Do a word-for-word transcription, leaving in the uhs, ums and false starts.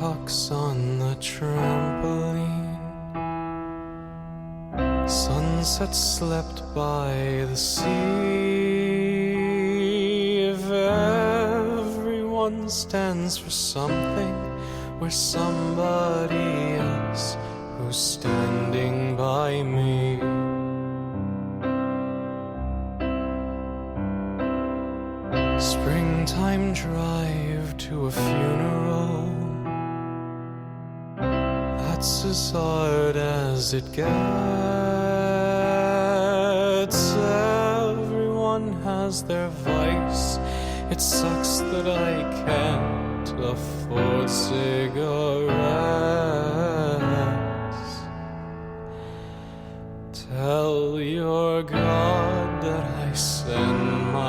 pucks on the trampoline. Sunset slept by the sea. If everyone stands for something, we're somebody else who's standing by me. Springtime drive to a funeral, that's as hard as it gets. Everyone has their vice. It sucks that I can't afford cigarettes. Tell your God that I send my